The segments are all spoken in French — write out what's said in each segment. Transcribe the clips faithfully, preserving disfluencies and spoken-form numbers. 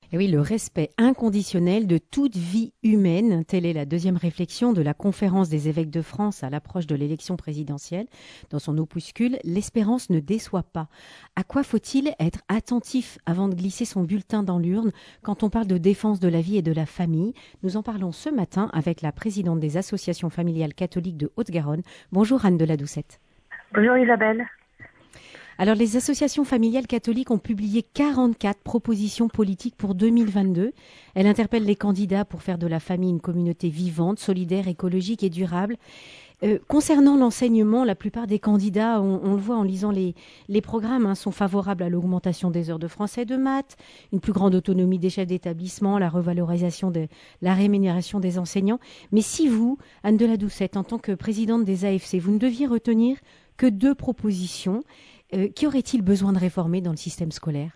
Et oui, le respect inconditionnel de toute vie humaine, telle est la deuxième réflexion de la conférence des évêques de France à l'approche de l'élection présidentielle. Dans son opuscule, l'espérance ne déçoit pas. À quoi faut-il être attentif avant de glisser son bulletin dans l'urne quand on parle de défense de la vie et de la famille? Nous en parlons ce matin avec la présidente des associations familiales catholiques de Haute-Garonne. Bonjour Anne de la Doucette. Bonjour Isabelle. Alors, les associations familiales catholiques ont publié quarante-quatre propositions politiques pour deux mille vingt-deux. Elles interpellent les candidats pour faire de la famille une communauté vivante, solidaire, écologique et durable. Euh, concernant l'enseignement, la plupart des candidats, on, on le voit en lisant les, les programmes, hein, sont favorables à l'augmentation des heures de français et de maths, une plus grande autonomie des chefs d'établissement, la revalorisation de la rémunération des enseignants. Mais si vous, Anne de la Doucette, en tant que présidente des A F C, vous ne deviez retenir que deux propositions, Euh, qui aurait-il besoin de réformer dans le système scolaire?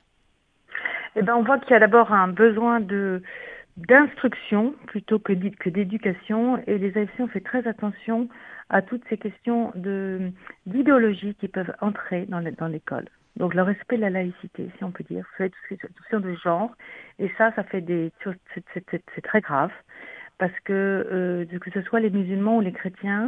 Eh ben, on voit qu'il y a d'abord un besoin de d'instruction plutôt que d'é- que d'éducation, et les A F C ont fait très attention à toutes ces questions de d'idéologie qui peuvent entrer dans le- dans l'école. Donc le respect de la laïcité, si on peut dire, vous savez, tout ce qui est question de genre, et ça, ça fait des c'est c'est- c'est- c'est très grave parce que euh, que ce soit les musulmans ou les chrétiens,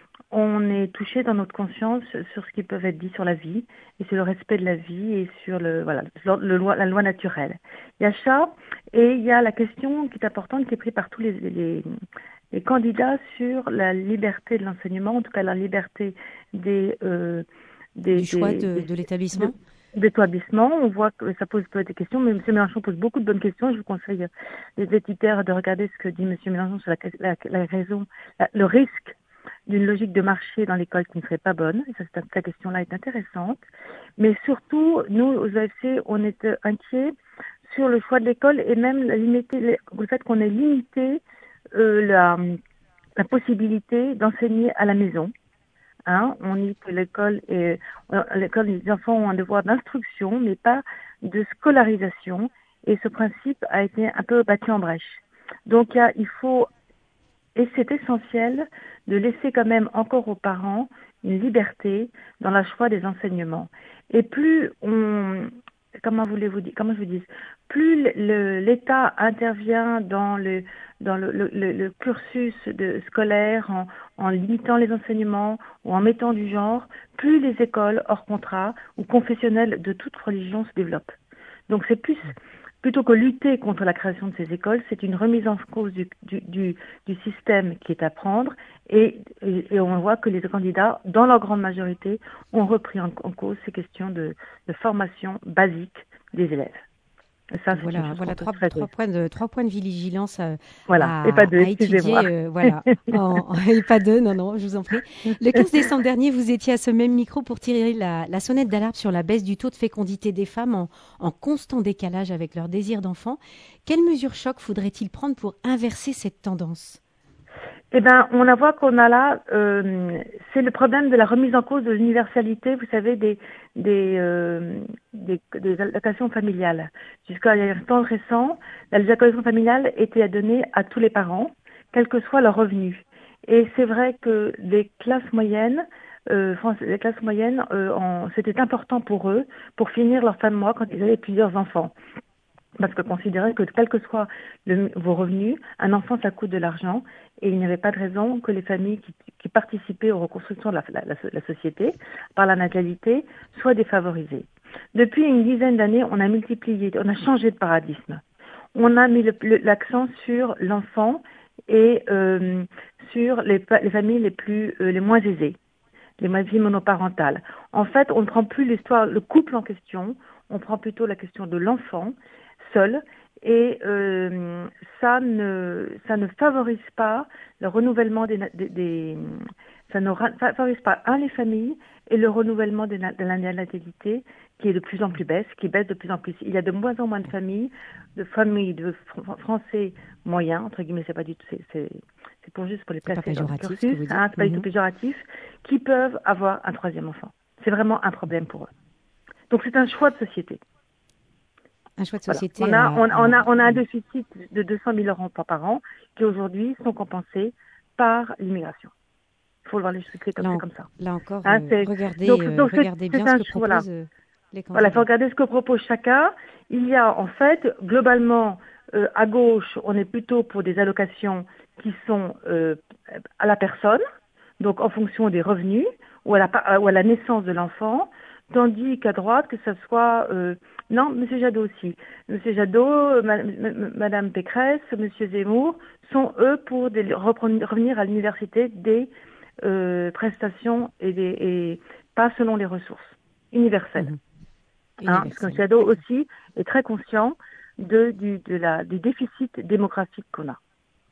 on est touché dans notre conscience sur ce qui peut être dit sur la vie et sur le respect de la vie et sur le voilà le, le loi, la loi naturelle. Il y a ça, et il y a la question qui est importante, qui est prise par tous les, les, les candidats sur la liberté de l'enseignement, en tout cas la liberté des euh, des, Du choix des, de, des, de de- l'établissement? d'établissements. On voit que ça pose peut-être des questions, mais M. Mélenchon pose beaucoup de bonnes questions. Je vous conseille, les éditeurs, de regarder ce que dit M. Mélenchon sur la, la, la raison, la- le risque d'une logique de marché dans l'école qui ne serait pas bonne. Et ça, cette, cette question-là est intéressante. Mais surtout, nous, aux A F C, on est euh, inquiets sur le choix de l'école et même la limiter, le le fait qu'on ait limité euh, la, la possibilité d'enseigner à la maison. Hein, on dit que l'école est, euh, l'école, les enfants ont un devoir d'instruction, mais pas de scolarisation. Et ce principe a été un peu battu en brèche. Donc, il, y a, il faut, et c'est essentiel de laisser quand même encore aux parents une liberté dans le choix des enseignements. Et plus on, comment voulez-vous dire, comment je vous dis, plus le- le- l'État intervient dans le dans le, le, le- le cursus de, scolaire en, en limitant les enseignements ou en mettant du genre, plus les écoles hors contrat ou confessionnelles de toute religion se développent. Donc c'est plus, plutôt que lutter contre la création de ces écoles, c'est une remise en cause du, du, du, du système qui est à prendre, et, et, et on voit que les candidats, dans leur grande majorité, ont repris en, en cause ces questions de, de formation basique des élèves. Et ça, c'est une Voilà, chose qu'on voilà peut trois, très trois points de, trois points de vigilance à, Voilà, et pas à, deux, à excusez-moi. étudier. Euh, voilà, en, et pas deux, non, non, je vous en prie. Le quinze décembre dernier, vous étiez à ce même micro pour tirer la, la sonnette d'alarme sur la baisse du taux de fécondité des femmes en, en constant décalage avec leur désir d'enfant. Quelles mesures choc faudrait-il prendre pour inverser cette tendance? Eh ben, on a voit qu'on a là, euh, c'est le problème de la remise en cause de l'universalité, vous savez, des des, euh, des des allocations familiales. Jusqu'à il y a un temps récent, les allocations familiales étaient à donner à tous les parents, quel que soit leur revenu. Et c'est vrai que les classes moyennes, euh, France- les classes moyennes, euh, en- c'était important pour eux pour finir leur fin de mois quand ils avaient plusieurs enfants. Parce que considérer que quels que soient le- vos revenus, un enfant ça coûte de l'argent, et il n'y avait pas de raison que les familles qui, qui participaient aux reconstructions de la, la- la- la société par la natalité soient défavorisées. Depuis une dizaine d'années, on a multiplié, on a changé de paradigme. On a mis le- le- l'accent sur l'enfant et euh, sur les, pa- les familles les plus euh, les moins aisées, les familles monoparentales. En fait, on ne prend plus l'histoire, le couple en question, on prend plutôt la question de l'enfant seul, et euh, ça ne ça ne favorise pas le renouvellement des, des, des ça ne ra- favorise pas un les familles et le renouvellement des na- de la natalité qui est de plus en plus baisse, qui baisse de plus en plus. Il y a de moins en moins de familles, de familles de fr- français moyens entre guillemets, c'est pas du tout, c'est c'est c'est pour juste pour les C'est pas placer dans le péjoratif ce que cursus, vous dites. hein, c'est pas du tout Mhm. péjoratif, qui peuvent avoir un troisième enfant. C'est vraiment un problème pour eux. Donc c'est un choix de société. Un choix de Voilà. société On a, à, on, on a, à- on a un déficit de deux cent mille euros par an qui aujourd'hui sont compensés par l'immigration. Il faut le voir les choses comme là, c'est en- comme ça. là encore, Hein, euh, c'est, regardez, donc, euh, donc c'est, regardez c'est bien ce un que choix. Voilà. proposent euh, les Voilà, il faut candidats. regarder ce que propose chacun. Il y a en fait, globalement, euh, à gauche, on est plutôt pour des allocations qui sont euh, à la personne, donc en fonction des revenus ou à la, ou à la naissance de l'enfant, tandis qu'à droite, que ce soit... Euh, non, M. Jadot aussi. M. Jadot, ma, ma, Mme Pécresse, M. Zemmour sont, eux, pour des, revenir à l'université des euh, prestations et, des, et pas selon les ressources, universelles. Mmh. Hein, parce que M. Jadot aussi est très conscient de, du, de la, du déficit démographique qu'on a.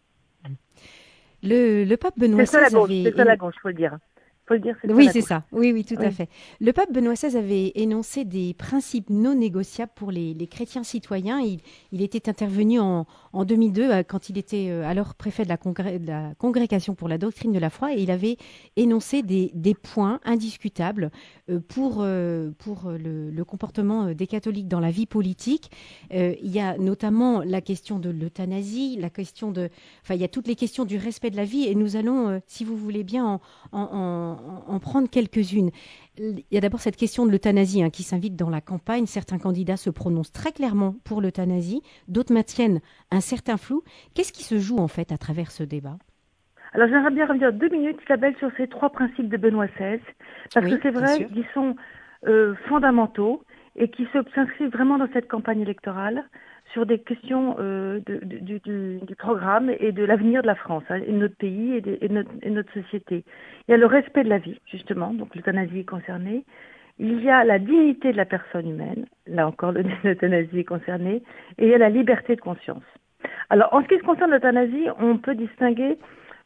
Le, le pape Benoît seize avait... C'est ça la gauche, il faut le dire. Faut le dire, c'est oui, c'est ça. Oui, oui, tout oui. à fait. Le pape Benoît seize avait énoncé des principes non négociables pour les, les chrétiens citoyens. Il, il était intervenu en, en deux mille deux, quand il était alors préfet de la, congré, de la Congrégation pour la doctrine de la foi, et il avait énoncé des, des points indiscutables pour, pour le, le comportement des catholiques dans la vie politique. Il y a notamment la question de l'euthanasie, la question de... Enfin, il y a toutes les questions du respect de la vie, et nous allons, si vous voulez bien, en, en, en en prendre quelques-unes. Il y a d'abord cette question de l'euthanasie hein, qui s'invite dans la campagne. Certains candidats se prononcent très clairement pour l'euthanasie, d'autres maintiennent un certain flou. Qu'est-ce qui se joue en fait à travers ce débat ? Alors j'aimerais bien revenir deux minutes, Isabelle, sur ces trois principes de Benoît seize, parce oui, que c'est vrai qu'ils sont euh, fondamentaux et qui s'inscrivent vraiment dans cette campagne électorale sur des questions euh, de, de, du, du, du programme et de l'avenir de la France, hein, et de notre pays et de, et, de notre, et de notre société. Il y a le respect de la vie, justement, donc l'euthanasie est concernée. Il y a la dignité de la personne humaine, là encore l'euthanasie est concernée, et il y a la liberté de conscience. Alors, en ce qui concerne l'euthanasie, on peut distinguer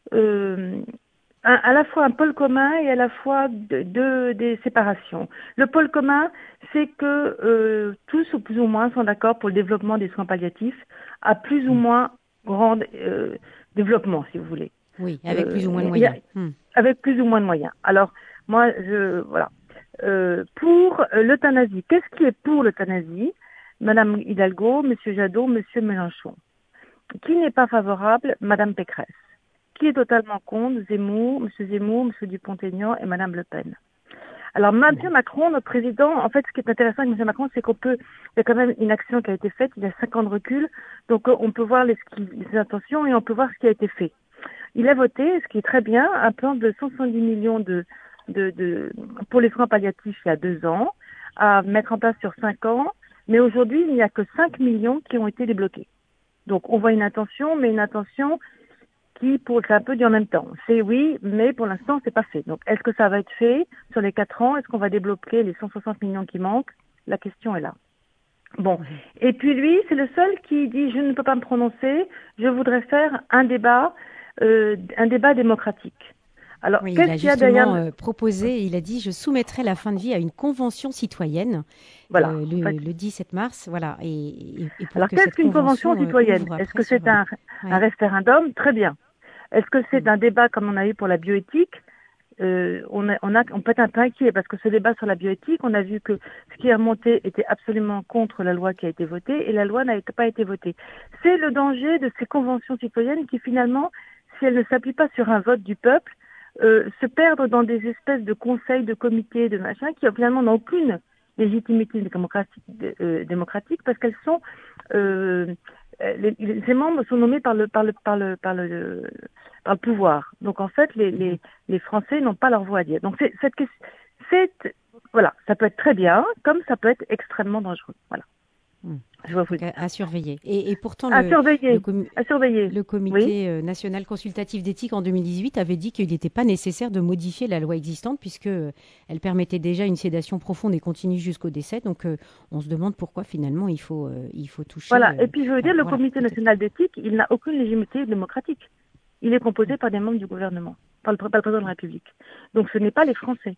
euh, un, à la fois un pôle commun et à la fois de, de, des séparations. Le pôle commun, c'est que euh, tous ou plus ou moins sont d'accord pour le développement des soins palliatifs à plus ou moins grand euh, développement, si vous voulez. Oui, avec euh, plus ou moins de moyens. A, hmm. Avec plus ou moins de moyens. Alors, moi, je voilà. Euh, pour euh, l'euthanasie, qu'est-ce qui est pour l'euthanasie ? Madame Hidalgo, Monsieur Jadot, Monsieur Mélenchon. Qui n'est pas favorable ? Madame Pécresse. Qui est totalement contre ? Zemmour, M. Zemmour, M. Dupont-Aignan et Mme Le Pen. Alors, M. Macron, notre président, en fait, ce qui est intéressant avec M. Macron, c'est qu'on peut, il y a quand même une action qui a été faite, il y a cinq ans de recul, donc on peut voir les, les intentions et on peut voir ce qui a été fait. Il a voté, ce qui est très bien, un plan de cent soixante-dix millions de, de, de, pour les soins palliatifs il y a deux ans, à mettre en place sur cinq ans, mais aujourd'hui, il n'y a que cinq millions qui ont été débloqués. Donc, on voit une intention, mais une intention qui, pour, c'est un peu dit en même temps. C'est oui, mais pour l'instant, c'est pas fait. Donc, est-ce que ça va être fait sur les quatre ans ? Est-ce qu'on va débloquer les cent soixante millions qui manquent ? La question est là. Bon. Et puis lui, c'est le seul qui dit, je ne peux pas me prononcer, je voudrais faire un débat, euh, un débat démocratique. Alors, oui, qu'est-ce qu'il y a derrière euh, proposé, il a dit, je soumettrai la fin de vie à une convention citoyenne voilà, euh, le, en fait. le dix-sept mars. Voilà. Et, et, et pour Alors, que qu'est-ce qu'une convention euh, citoyenne ? Est-ce que c'est sur... un, ouais. un référendum ? Très bien. Est-ce que c'est mmh. un débat comme on a eu pour la bioéthique ? euh, on, a, on, a, on peut être un peu inquiet parce que ce débat sur la bioéthique, on a vu que ce qui est remonté était absolument contre la loi qui a été votée et la loi n'a pas été votée. C'est le danger de ces conventions citoyennes qui finalement, si elles ne s'appuient pas sur un vote du peuple, euh, se perdent dans des espèces de conseils, de comités, de machins qui finalement n'ont aucune légitimité démocratique, euh, démocratique parce qu'elles sont... Euh, Les, les, ces membres sont nommés par le par le par le par le par le pouvoir. Donc en fait, les les, les Français n'ont pas leur voix à dire. Donc c'est cette c'est voilà, ça peut être très bien, comme ça peut être extrêmement dangereux. Voilà. Mmh. Je vois vous à, à surveiller. Et, et pourtant, à le, surveiller. le, com à surveiller. le comité oui. national consultatif d'éthique en deux mille dix-huit avait dit qu'il n'était pas nécessaire de modifier la loi existante puisque elle permettait déjà une sédation profonde et continue jusqu'au décès. Donc, euh, on se demande pourquoi finalement il faut euh, il faut toucher. Voilà. Euh, et puis je veux dire, le voilà, comité national d'éthique, il n'a aucune légitimité démocratique. Il est composé mmh. par des membres du gouvernement, par le, par le président de la République. Donc, ce n'est pas les Français.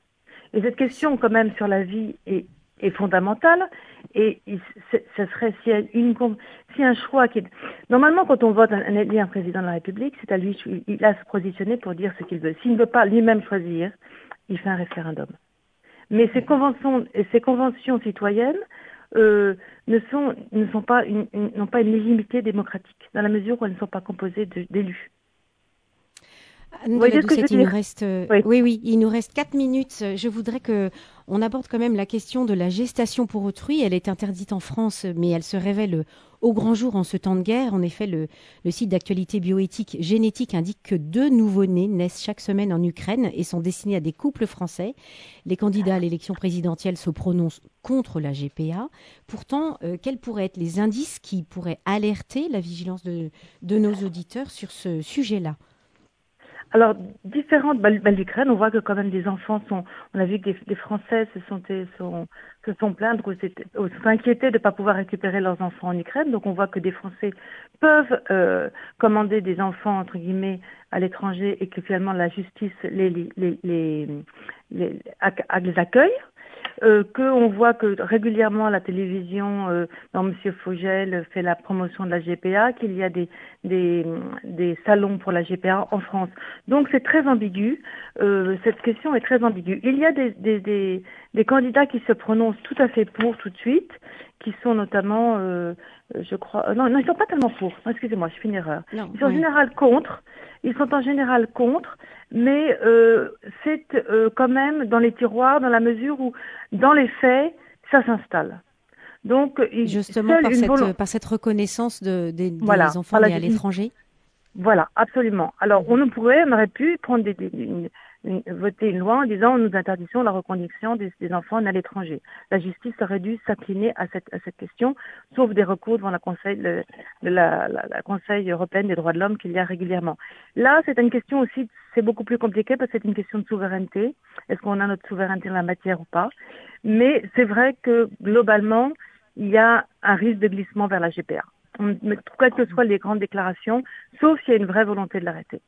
Et cette question, quand même, sur la vie est est fondamentale et ce serait si, une, si un choix qui est... Normalement, quand on vote un, un, un président de la République, c'est à lui, il a à se positionner pour dire ce qu'il veut. S'il ne veut pas lui-même choisir, il fait un référendum. Mais ces conventions, ces conventions citoyennes euh, ne sont, ne sont pas une, une, n'ont pas une légitimité démocratique, dans la mesure où elles ne sont pas composées d'élus. Anne Vous de la voyez ce que je veux Doucette, il nous dire? reste, euh, Oui. oui, oui, il nous reste quatre minutes. Je voudrais que on aborde quand même la question de la gestation pour autrui. Elle est interdite en France, mais elle se révèle au grand jour en ce temps de guerre. En effet, le, le site d'actualité bioéthique génétique indique que deux nouveau-nés naissent chaque semaine en Ukraine et sont destinés à des couples français. Les candidats à l'élection présidentielle se prononcent contre la G P A. Pourtant, euh, quels pourraient être les indices qui pourraient alerter la vigilance de, de nos auditeurs sur ce sujet-là? Alors, différentes, bah, bah, l'Ukraine, on voit que quand même des enfants sont, on a vu que des, des Français se sont, sont, se sont plaints, ou s'inquiétaient de ne pas pouvoir récupérer leurs enfants en Ukraine. Donc, on voit que des Français peuvent euh, commander des enfants, entre guillemets, à l'étranger et que finalement la justice les, les, les, les, les, les accueille. Euh, qu'on voit que régulièrement la télévision, euh, dans Monsieur Fogel fait la promotion de la G P A, qu'il y a des, des, des salons pour la G P A en France. Donc c'est très ambigu. Euh, cette question est très ambiguë. Il y a des, des, des, des candidats qui se prononcent tout à fait pour tout de suite, qui sont notamment, euh, je crois, euh, non, non, ils sont pas tellement pour. Non, excusez-moi, je fais une erreur. Non, Ils sont en oui. général contre. Ils sont en général contre, mais euh, c'est euh, quand même dans les tiroirs, dans la mesure où, dans les faits, ça s'installe. Donc, il, Justement seule par une cette, volonté, par cette reconnaissance de, des, voilà, des enfants par la nés à justice. l'étranger. Voilà, absolument. Alors, on ne pourrait, on aurait pu prendre des, des, une, une, voter une loi en disant nous interdisons la reconduction des, des enfants nés à l'étranger. La justice aurait dû s'incliner à cette, à cette question, sauf des recours devant la Conseil, le, la, la, la Conseil européen des droits de l'homme qu'il y a régulièrement. Là, c'est une question aussi, c'est beaucoup plus compliqué parce que c'est une question de souveraineté. Est-ce qu'on a notre souveraineté dans la matière ou pas? Mais c'est vrai que globalement, il y a un risque de glissement vers la G P A. Quelles que soient les grandes déclarations, sauf s'il y a une vraie volonté de l'arrêter.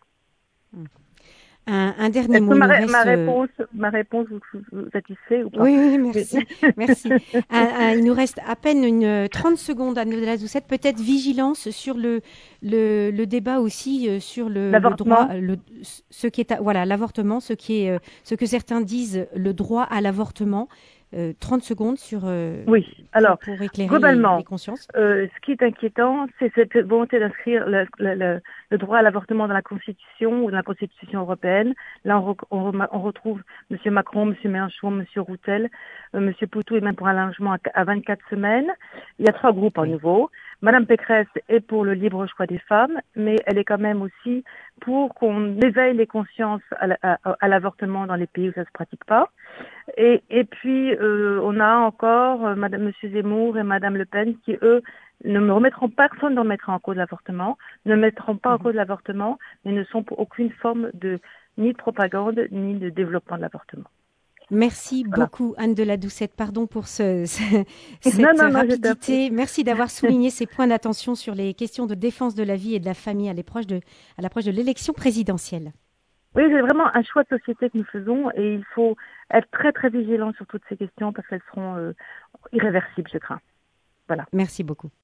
Un, un dernier Est-ce mot, que il ma, nous reste... ma réponse, ma réponse vous, vous satisfait ou pas? Oui, oui, merci, merci. Un, un, il nous reste à peine une trente secondes, Anne de la Doucette. Peut-être vigilance sur le, le, le débat aussi euh, sur le, le droit, le, ce qui est, à, voilà, l'avortement, ce qui est, euh, ce que certains disent le droit à l'avortement. Euh, trente secondes sur euh, oui. Alors, pour, pour éclairer globalement, les, les consciences. Euh, ce qui est inquiétant, c'est cette volonté d'inscrire le, le, le, le droit à l'avortement dans la Constitution ou dans la Constitution européenne. Là, on, re, on, on retrouve M. Macron, M. Mélenchon, M. Routel, euh, M. Poutou est même pour un allongement à, à vingt-quatre semaines. Il y a trois groupes en nouveau. Madame Pécresse est pour le libre choix des femmes, mais elle est quand même aussi pour qu'on éveille les consciences à, à, à l'avortement dans les pays où ça se pratique pas. Et, et puis, euh, on a encore euh, Madame, Monsieur Zemmour et Madame Le Pen qui, eux, ne me remettront, personne ne remettra en cause l'avortement, ne mettront pas en cause l'avortement, mais ne sont pour aucune forme de, ni de propagande, ni de développement de l'avortement. Merci Voilà. beaucoup, Anne de la Doucette. Pardon pour ce, ce, cette non, non, non, rapidité. Merci d'avoir souligné ces points d'attention sur les questions de défense de la vie et de la famille à l'approche de, à l'approche de l'élection présidentielle. Oui, c'est vraiment un choix de société que nous faisons et il faut être très, très vigilant sur toutes ces questions parce qu'elles seront euh, irréversibles, je crains. Voilà. Merci beaucoup.